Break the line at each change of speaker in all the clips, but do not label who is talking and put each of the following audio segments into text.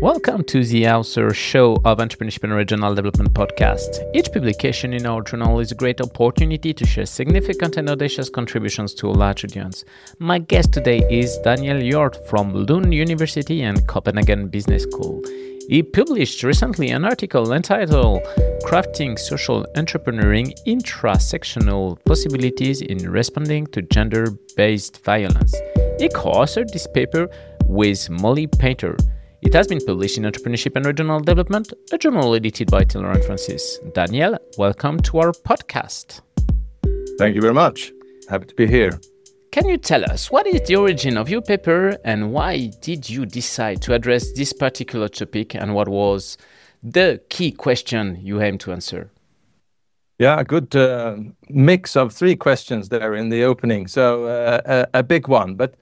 Welcome to the Author Show of Entrepreneurship and Regional Development podcast. Each publication in our journal is a great opportunity to share significant and audacious contributions to a large audience. My guest today is Daniel Hjort from Lund University and Copenhagen Business School. He published recently an article entitled Crafting Social Entrepreneuring Intrasectional Possibilities in Responding to Gender-Based Violence. He co-authored this paper with Molly Painter. It has been published in Entrepreneurship and Regional Development, a journal edited by Taylor and Francis. Daniel, welcome to our podcast.
Thank you very much. Happy to be here.
Can you tell us what is the origin of your paper and why did you decide to address this particular topic and what was the key question you aim to answer?
Yeah, a good mix of three questions there in the opening. So a big one. But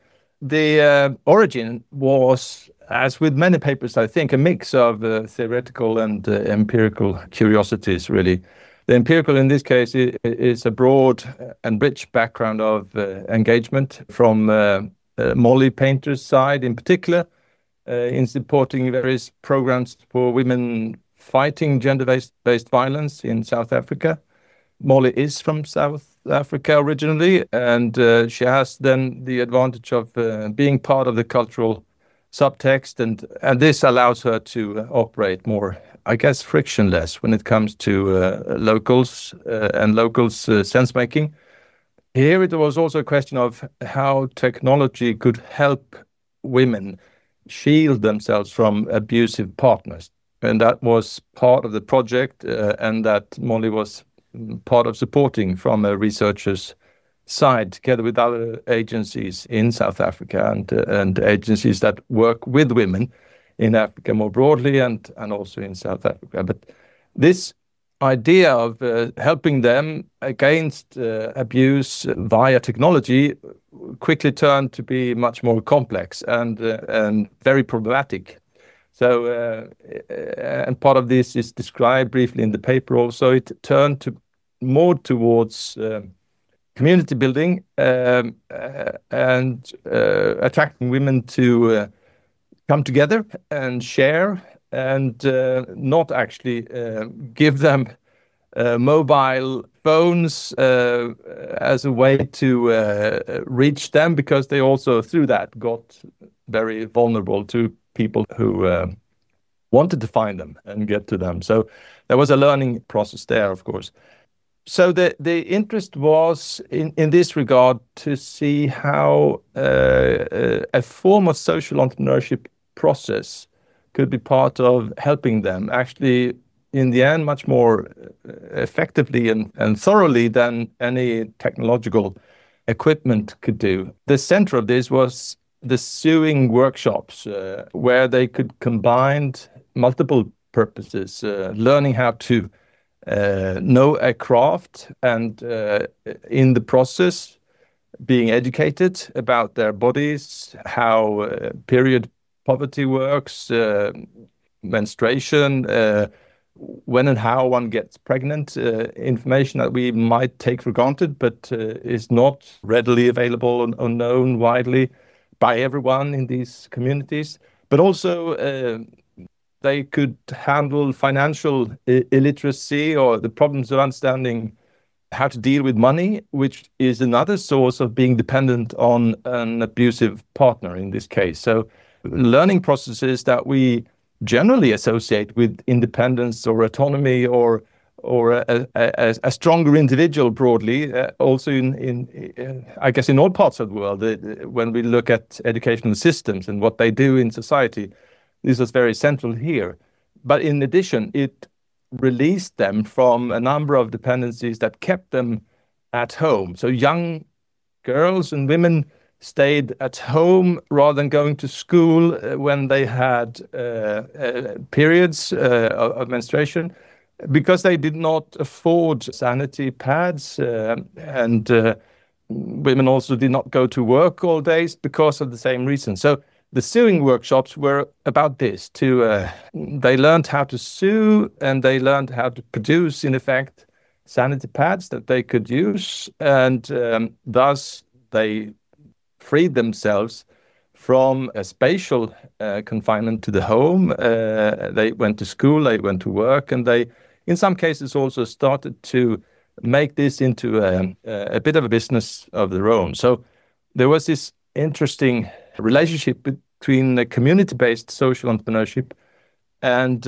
the origin was, as with many papers, I think, a mix of theoretical and empirical curiosities, really. The empirical in this case is a broad and rich background of engagement from Molly Painter's side in particular, in supporting various programs for women fighting gender-based violence in South Africa. Molly is from South Africa originally, and she has then the advantage of being part of the cultural subtext, and this allows her to operate more, I guess, frictionless when it comes to locals and locals' sense-making. Here it was also a question of how technology could help women shield themselves from abusive partners. And that was part of the project, and that Molly was part of supporting from a researcher's side, together with other agencies in South Africa and agencies that work with women in Africa more broadly and also in South Africa. But this idea of helping them against abuse via technology quickly turned to be much more complex and very problematic. So, and part of this is described briefly in the paper also. It turned to more towards community building and attracting women to come together and share and not actually give them mobile phones as a way to reach them, because they also through that got very vulnerable to people who wanted to find them and get to them. So there was a learning process there, of course. So the interest was in this regard to see how a form of social entrepreneurship process could be part of helping them actually, in the end, much more effectively and thoroughly than any technological equipment could do. The center of this was the sewing workshops, where they could combine multiple purposes, learning how to know a craft and in the process being educated about their bodies, how period poverty works, menstruation, when and how one gets pregnant, information that we might take for granted but is not readily available or known widely by everyone in these communities. But also they could handle financial illiteracy or the problems of understanding how to deal with money, which is another source of being dependent on an abusive partner in this case. So learning processes that we generally associate with independence or autonomy or a stronger individual broadly, also in I guess in all parts of the world, when we look at educational systems and what they do in society. This was very central here. But in addition, it released them from a number of dependencies that kept them at home. So young girls and women stayed at home rather than going to school when they had periods of menstruation, because they did not afford sanitary pads, and women also did not go to work all days because of the same reason. So the sewing workshops were about this. They learned how to sew, and they learned how to produce, in effect, sanitary pads that they could use, and thus they freed themselves from a spatial confinement to the home. They went to school, they went to work, and they, in some cases, also started to make this into a bit of a business of their own. So there was this interesting relationship between the community-based social entrepreneurship and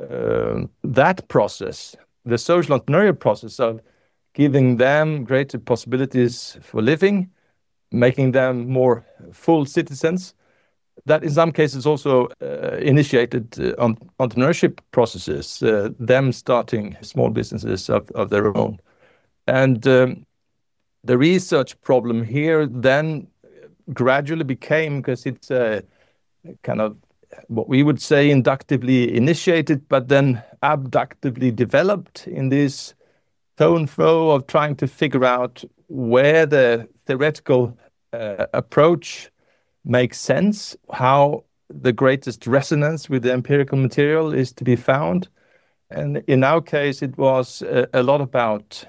that process, the social entrepreneurial process of giving them greater possibilities for living, making them more full citizens. That in some cases also initiated entrepreneurship processes, them starting small businesses of their own. And the research problem here then gradually became, because it's kind of what we would say inductively initiated, but then abductively developed in this tone flow of trying to figure out where the theoretical approach makes sense, how the greatest resonance with the empirical material is to be found. And in our case, it was a lot about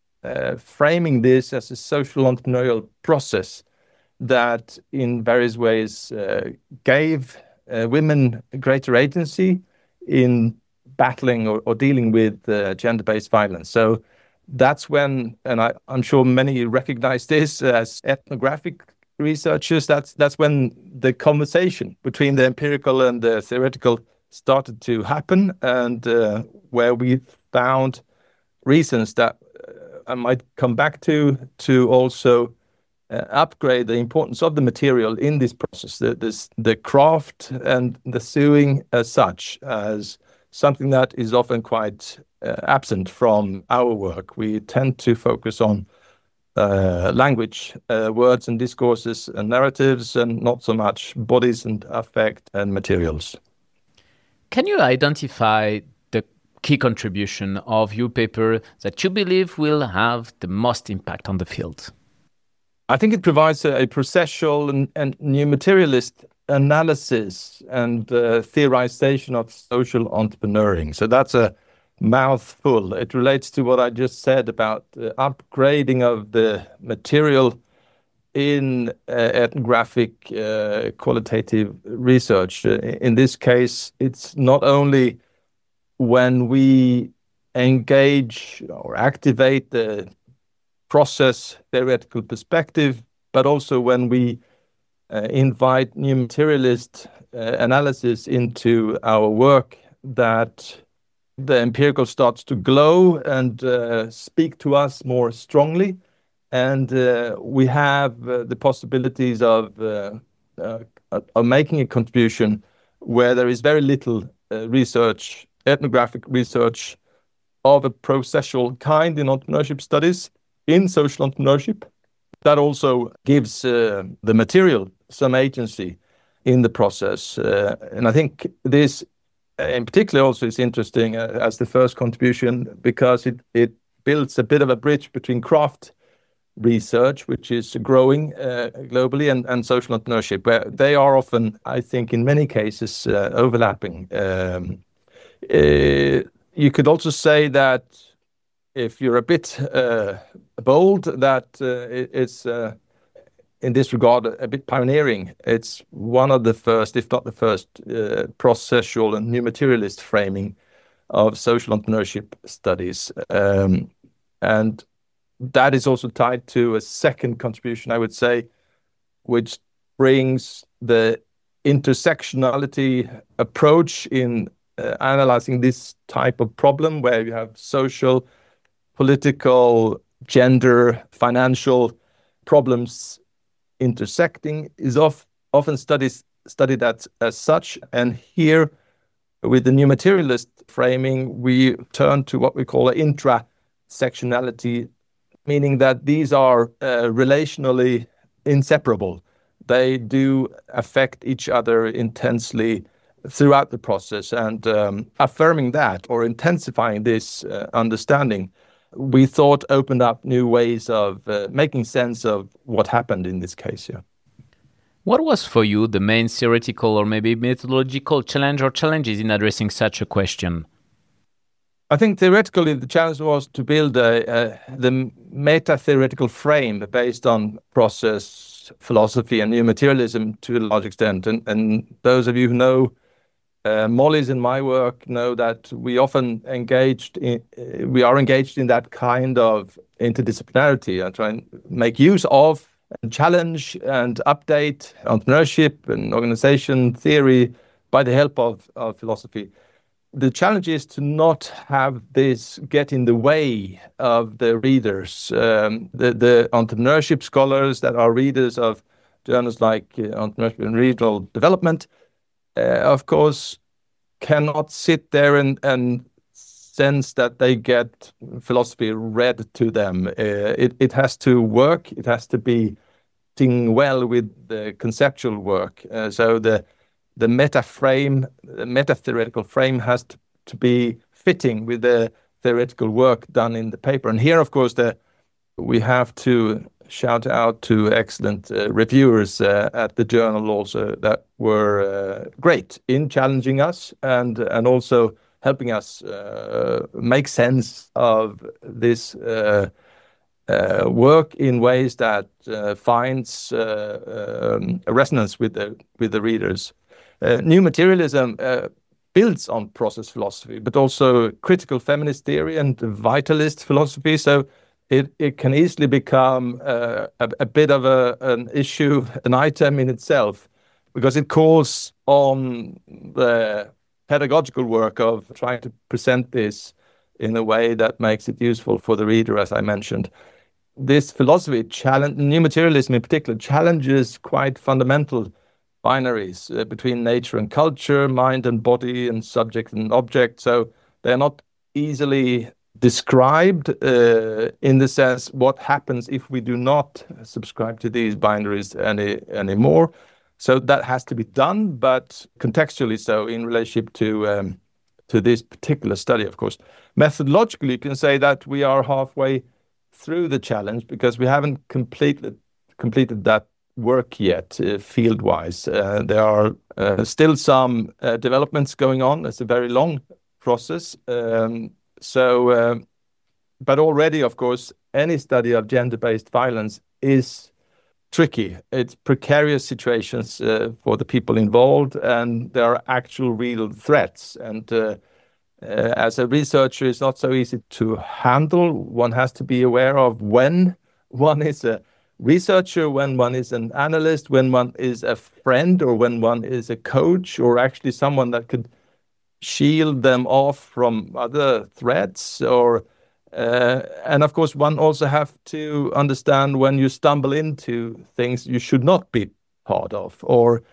framing this as a social entrepreneurial process that in various ways gave women greater agency in battling or dealing with gender-based violence. So that's when, and I'm sure many recognize this as ethnographic researchers, that's when the conversation between the empirical and the theoretical started to happen, and where we found reasons that I might come back to also upgrade the importance of the material in this process, the craft and the sewing as such, as something that is often quite absent from our work. We tend to focus on language, words and discourses and narratives, and not so much bodies and affect and materials.
Can you identify the key contribution of your paper that you believe will have the most impact on the field?
I think it provides a processual and new materialist analysis and theorization of social entrepreneuring. So that's a mouthful. It relates to what I just said about upgrading of the material in ethnographic qualitative research. In this case, it's not only when we engage or activate the process theoretical perspective, but also when we invite new materialist analysis into our work, that the empirical starts to glow and speak to us more strongly. And we have the possibilities of making a contribution where there is very little research, ethnographic research of a processual kind in entrepreneurship studies, in social entrepreneurship. That also gives the material some agency in the process. And I think this in particular also is interesting as the first contribution, because it builds a bit of a bridge between craft research, which is growing globally, and social entrepreneurship, where they are often, I think, in many cases, overlapping. You could also say that if you're a bit bold, that it's in this regard a bit pioneering. It's one of the first, if not the first, processual and new materialist framing of social entrepreneurship studies. And that is also tied to a second contribution, I would say, which brings the intersectionality approach in analyzing this type of problem, where you have social, political, gender, financial problems intersecting, is often studied as such. And here, with the new materialist framing, we turn to what we call an intrasectionality, meaning that these are relationally inseparable. They do affect each other intensely throughout the process, and affirming that or intensifying this understanding, we thought opened up new ways of making sense of what happened in this case here.
What was for you the main theoretical or maybe methodological challenge or challenges in addressing such a question?
I think theoretically the challenge was to build the meta-theoretical frame based on process philosophy and new materialism to a large extent. And those of you who know Molly's in my work know that we are engaged in that kind of interdisciplinarity and try and make use of and challenge and update entrepreneurship and organization theory by the help of philosophy. The challenge is to not have this get in the way of the readers, the entrepreneurship scholars that are readers of journals like Entrepreneurship and Regional Development, of course, cannot sit there and sense that they get philosophy read to them. It has to work. It has to be sitting well with the conceptual work. So the meta-theoretical frame has to be fitting with the theoretical work done in the paper. And here, of course, we have to shout out to excellent reviewers at the journal also that were great in challenging us and also helping us make sense of this work in ways that finds a resonance with the readers. New materialism builds on process philosophy, but also critical feminist theory and vitalist philosophy. So it can easily become a bit of an issue, an item in itself, because it calls on the pedagogical work of trying to present this in a way that makes it useful for the reader, as I mentioned. This philosophy new materialism in particular, challenges quite fundamental binaries between nature and culture, mind and body, and subject and object. So they're not easily described in the sense what happens if we do not subscribe to these binaries anymore. So that has to be done, but contextually so in relationship to this particular study, of course. Methodologically, you can say that we are halfway through the challenge because we haven't completed that work yet field-wise. There are still some developments going on. It's a very long process. But already, of course, any study of gender-based violence is tricky. It's precarious situations for the people involved, and there are actual real threats. And as a researcher, it's not so easy to handle. One has to be aware of when one is a researcher, when one is an analyst, when one is a friend, or when one is a coach, or actually someone that could shield them off from other threats, and of course one also have to understand when you stumble into things you should not be part of, or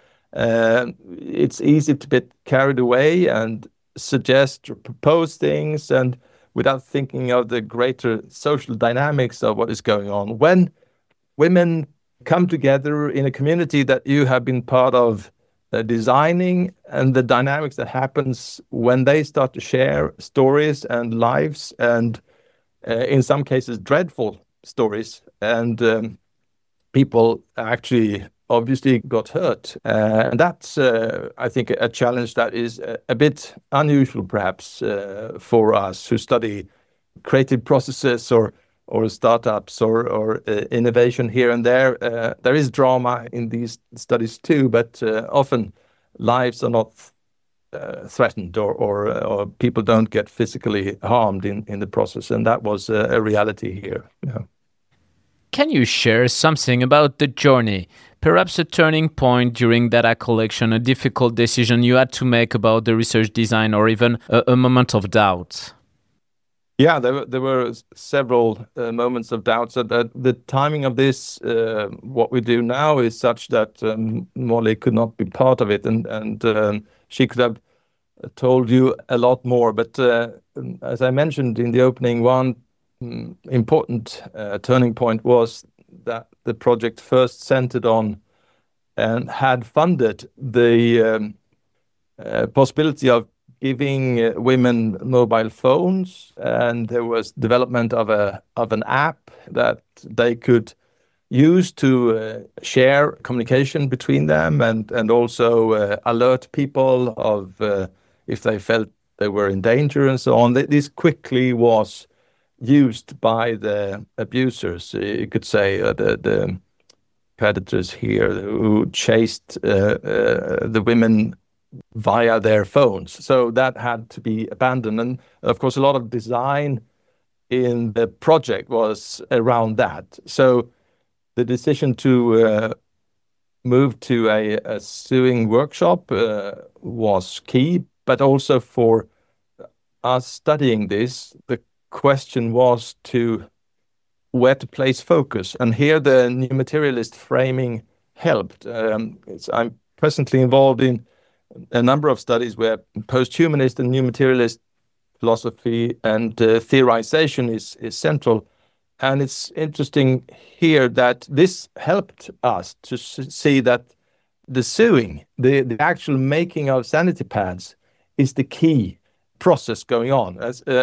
it's easy to get carried away and suggest or propose things and without thinking of the greater social dynamics of what is going on. When women come together in a community that you have been part of designing, and the dynamics that happens when they start to share stories and lives, and in some cases dreadful stories, and people actually obviously got hurt, and that's I think a challenge that is a bit unusual perhaps for us who study creative processes or startups or innovation here and there. There is drama in these studies too, but often lives are not threatened or people don't get physically harmed in the process, and that was a reality here. Yeah.
Can you share something about the journey? Perhaps a turning point during data collection, a difficult decision you had to make about the research design, or even a moment of doubt?
Yeah, there were several moments of doubt. So that the timing of this, what we do now, is such that Molly could not be part of it, and she could have told you a lot more. But as I mentioned in the opening, one important turning point was that the project first centered on and had funded the possibility of giving women mobile phones, and there was development of an app that they could use to share communication between them and also alert people of if they felt they were in danger and so on. This quickly was used by the abusers, you could say, the predators here who chased the women via their phones. So that had to be abandoned. And of course, a lot of design in the project was around that. So the decision to move to a sewing workshop was key, but also for us studying this, the question was to where to place focus. And here the new materialist framing helped. I'm presently involved in a number of studies where post-humanist and new materialist philosophy and theorization is central. And it's interesting here that this helped us to see that the sewing, the actual making of sanity pads, is the key process going on.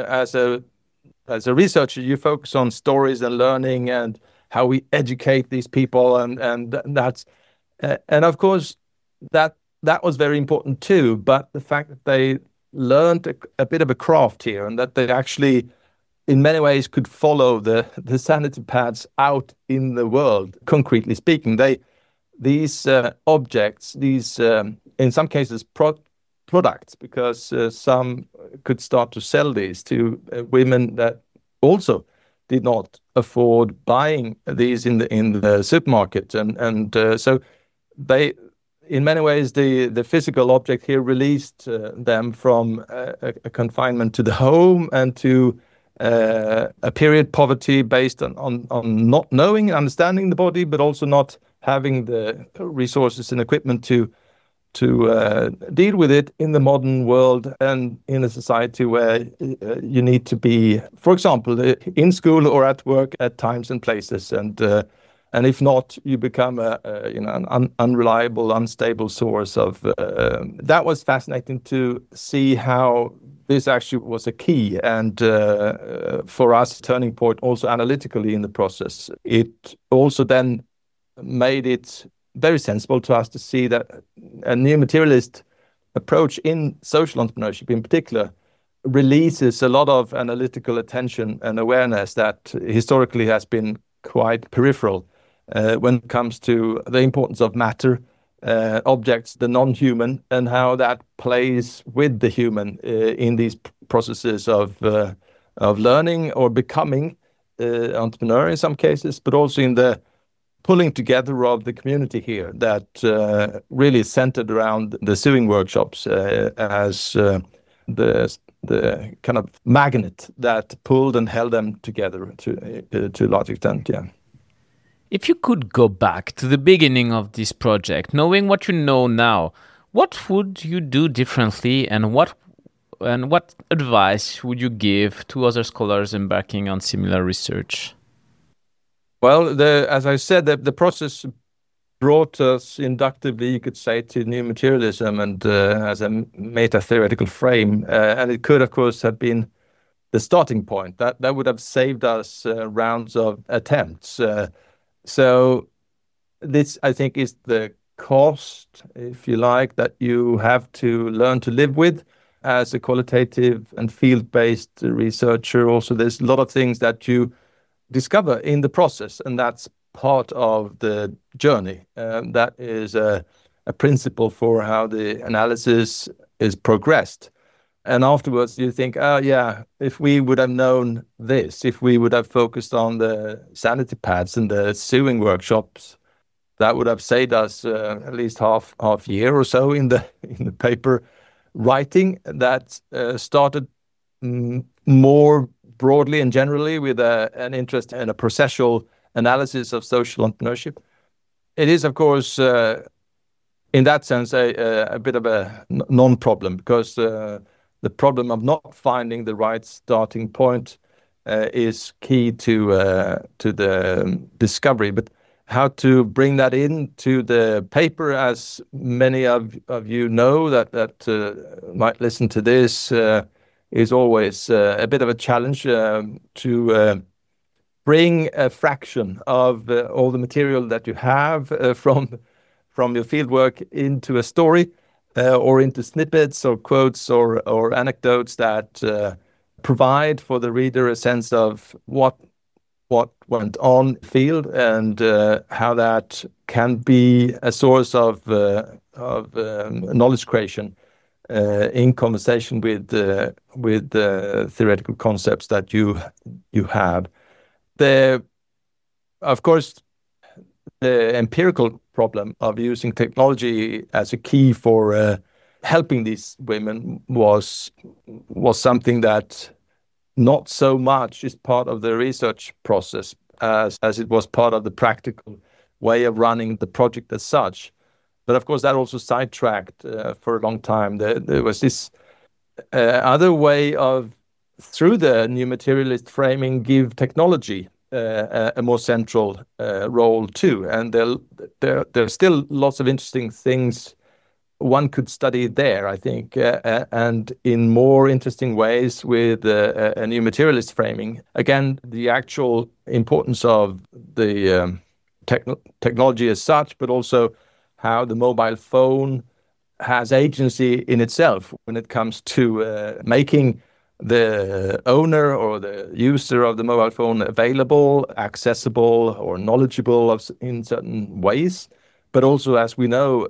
As a researcher, you focus on stories and learning and how we educate these people, and that's and of course that was very important too. But the fact that they learned a bit of a craft here, and that they actually, in many ways, could follow the sanity pads out in the world. Concretely speaking, these objects, these in some cases products, because some could start to sell these to women that also did not afford buying these in the supermarket, and so they, in many ways, the physical object here released them from a confinement to the home and to a period poverty based on not knowing and understanding the body, but also not having the resources and equipment to deal with it in the modern world and in a society where you need to be, for example, in school or at work at times and places, and if not, you become an unreliable, unstable source of. That was fascinating to see how this actually was a key, and for us, turning point also analytically in the process. It also then made it very sensible to us to see that a new materialist approach in social entrepreneurship in particular releases a lot of analytical attention and awareness that historically has been quite peripheral when it comes to the importance of matter, objects, the non-human, and how that plays with the human in these processes of learning or becoming entrepreneur in some cases, but also in the pulling together of the community here that really centered around the sewing workshops as the kind of magnet that pulled and held them together to a large extent. Yeah.
If you could go back to the beginning of this project, knowing what you know now, what would you do differently, and what advice would you give to other scholars embarking on similar research?
Well, as I said, the process brought us inductively, you could say, to new materialism and as a meta-theoretical frame. And it could, of course, have been the starting point. That would have saved us rounds of attempts. So this, I think, is the cost, if you like, that you have to learn to live with as a qualitative and field-based researcher. Also, there's a lot of things that you discover in the process, and that's part of the journey. That is a principle for how the analysis is progressed. And afterwards you think, oh yeah, if we would have known this, if we would have focused on the sanity pads and the sewing workshops, that would have saved us at least half year or so in the paper writing that started more broadly and generally with an interest in a processual analysis of social entrepreneurship. It is, of course, in that sense, a bit of a non-problem, because the problem of not finding the right starting point is key to the discovery. But how to bring that into the paper, as many of you know that might listen to this, is always a bit of a challenge to bring a fraction of all the material that you have from your fieldwork into a story or into snippets or quotes or anecdotes that provide for the reader a sense of what what went on in the field and how that can be a source of knowledge creation in conversation with theoretical concepts that you have. Of course, the empirical problem of using technology as a key for helping these women was something that not so much is part of the research process as it was part of the practical way of running the project as such. But of course, that also sidetracked for a long time. There was this other way of, through the new materialist framing, give technology a more central role too. And there are still lots of interesting things one could study there, I think, and in more interesting ways with a new materialist framing. Again, the actual importance of the technology as such, but also how the mobile phone has agency in itself when it comes to making the owner or the user of the mobile phone available, accessible, or knowledgeable in certain ways. But also, as we know,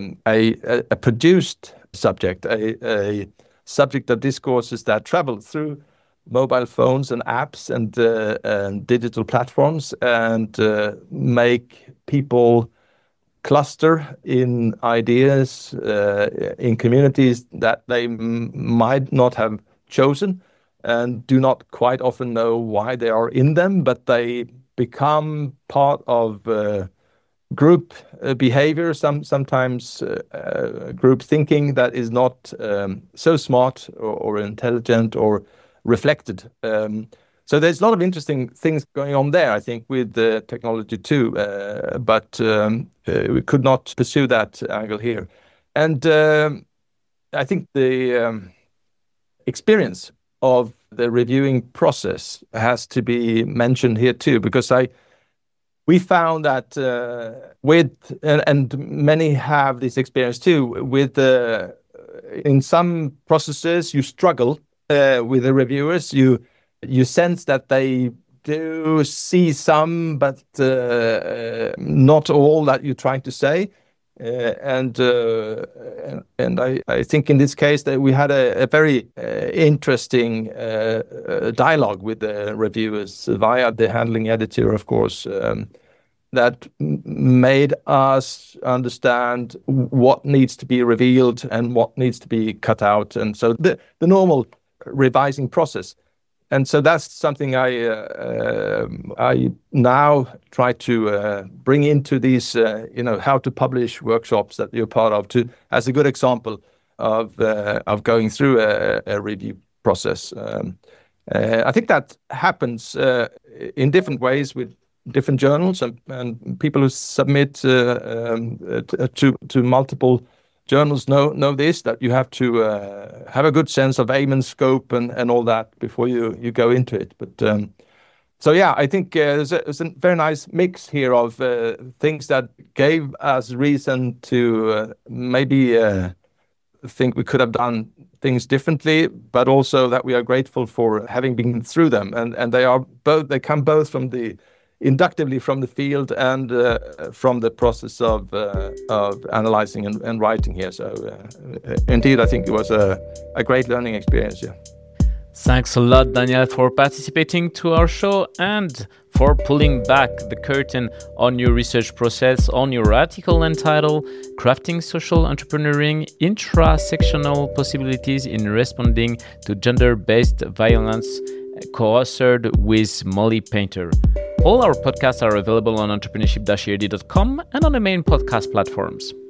a produced subject, a subject of discourses that travel through mobile phones and apps and digital platforms and make people cluster in ideas, in communities that they might not have chosen and do not quite often know why they are in them, but they become part of group behavior, sometimes group thinking that is not so smart or intelligent or reflected. So there's a lot of interesting things going on there, I think, with the technology too, but we could not pursue that angle here. And I think the experience of the reviewing process has to be mentioned here too, because we found that and many have this experience too, in some processes you struggle with the reviewers. You sense that they do see some, but not all that you're trying to say. And I think in this case that we had a very interesting dialogue with the reviewers via the handling editor, of course, that made us understand what needs to be revealed and what needs to be cut out. And so the normal revising process. And so that's something I now try to bring into these, how to publish workshops that you're part of, as a good example of going through a review process. I think that happens in different ways with different journals and people who submit to multiple journals know this, that you have to have a good sense of aim and scope and all that before you go into it. But so yeah, I think there's a very nice mix here of things that gave us reason to maybe think we could have done things differently, but also that we are grateful for having been through them, and they come both from inductively from the field and from the process of analyzing and writing here. So indeed, I think it was a great learning experience. Yeah.
Thanks a lot, Daniel, for participating to our show and for pulling back the curtain on your research process, on your article entitled Crafting Social Entrepreneuring, Intra-Sectional Possibilities in Responding to Gender-Based Violence, co-authored with Molly Painter. All our podcasts are available on entrepreneurship-ed.com and on the main podcast platforms.